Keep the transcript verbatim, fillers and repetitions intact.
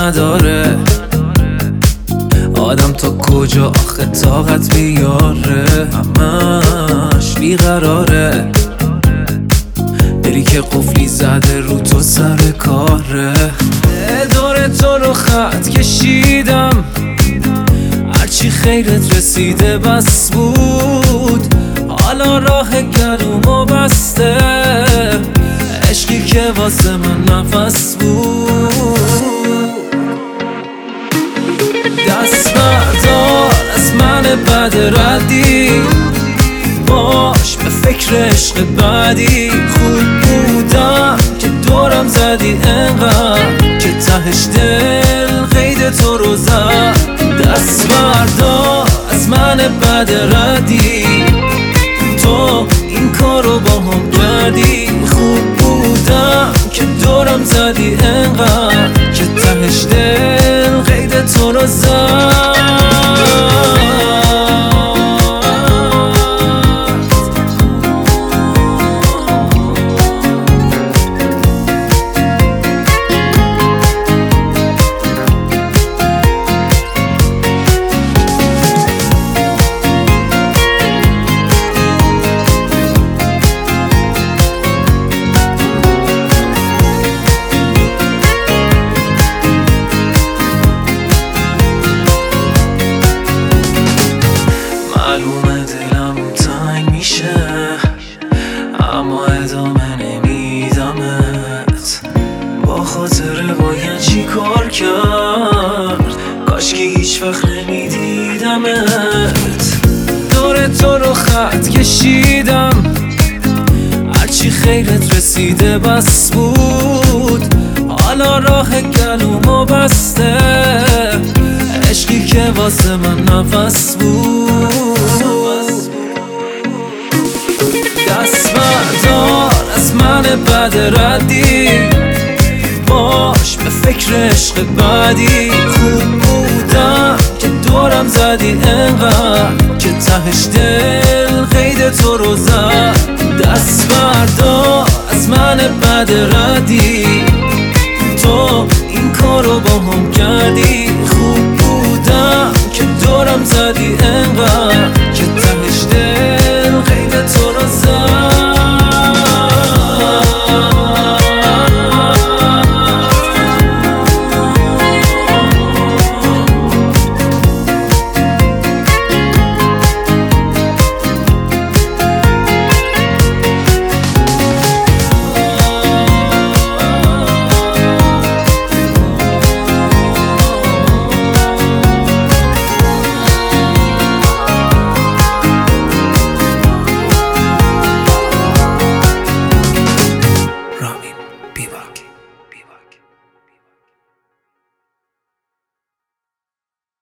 نداره آدم تا کجا آخه طاقت بیاره، همش بیقراره، دلی که قفلی زده رو تو سر کاره. دور تو رو خط کشیدم هرچی خیرت رسیده بس بود، حالا راه گلومو بسته عشقی که واسه من نفس بود. دست بردار از من بد ردی، باش به فکر عشق بعدی. خوب بودم که دورم زدی انقدر که تهش دل قید تو رو زد. دست بردار از من بد ردی، تو این کارو با هم کردی. خوب بودم که دورم زدی انقدر که تهش دل قید تو رو زد. معلومه دلم تنگ میشه اما ادامه نمیدمت. با خاطر باید چی کار کرد، کاش که هیچ وقت نمیدیدمت. دور تو رو خط کشیدم هرچی خیرت رسیده بس بود، حالا راه گلومو بسته عشقی که واسه من نفس بود. دست بردار از من بد ردی، باش به فکر عشق بعدی. خوب بودم که دورم زدی انقدر که تهش دل قید تو رو زد. دست بردار از من بد ردی، تو این کارو با هم کردی. خوب بودم که دورم زدی انقدر